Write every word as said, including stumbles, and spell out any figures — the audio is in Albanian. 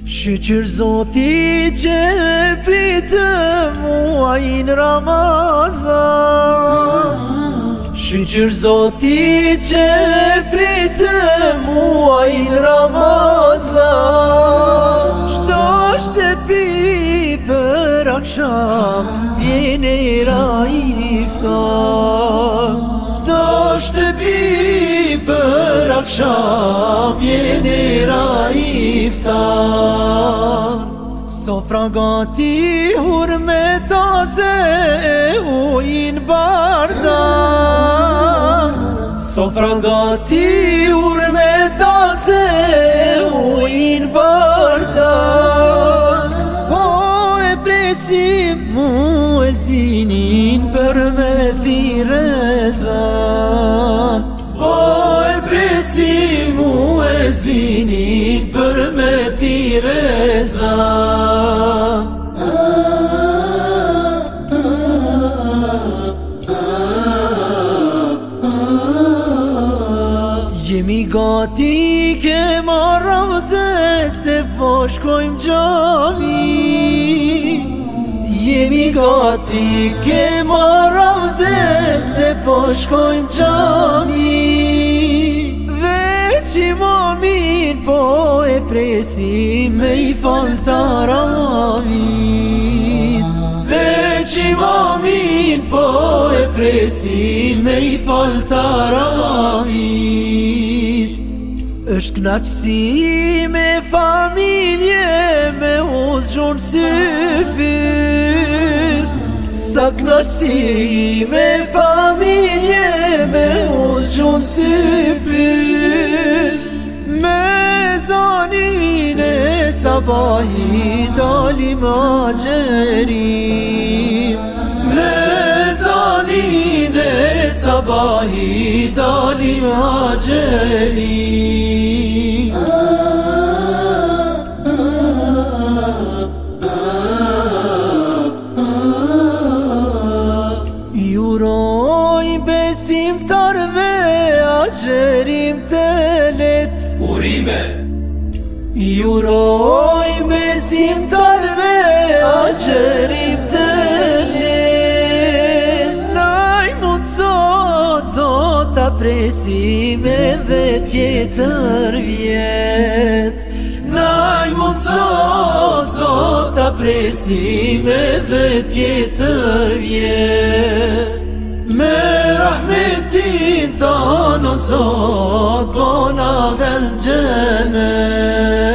Şükür Zoti që pritë muajin Ramazan. Şükür Zoti që pritë muajin Ramazan. Çdo shtëpi për akşam vjen era iftar. Çdo shtëpi për akşam vjen era iftar. Sofra gati hurme taze ujin bardan. Sofra gati hurme taze ujin bardan. Po e presim muezinin për me thirë ezan. Po e presim muezinin për me thirë ezan. Jemi gati ke marram deste po shkojmë gjami. Jemi gati ke marram deste po shkojmë gjami. Veç imamin po e presim me i fal taravit. Veç imamin po e presim me i fal taravit. Është knaqësi me familje me uzgjun syfir. Sa knaqësi me familje me uzgjun syfir. Me zanin e sabahi dalim agjerim. Me zanin e sabahi dalim agjerim. Juroj besimtarve agjerim të let. Urime. Juroj besimtarve agjerim të let. Naj mundso Zota presim edhe tjetër vjet. Naj mundso Zota presim edhe tjetër vjet. Me rahmetin tanë o Zot bona vel gjenet.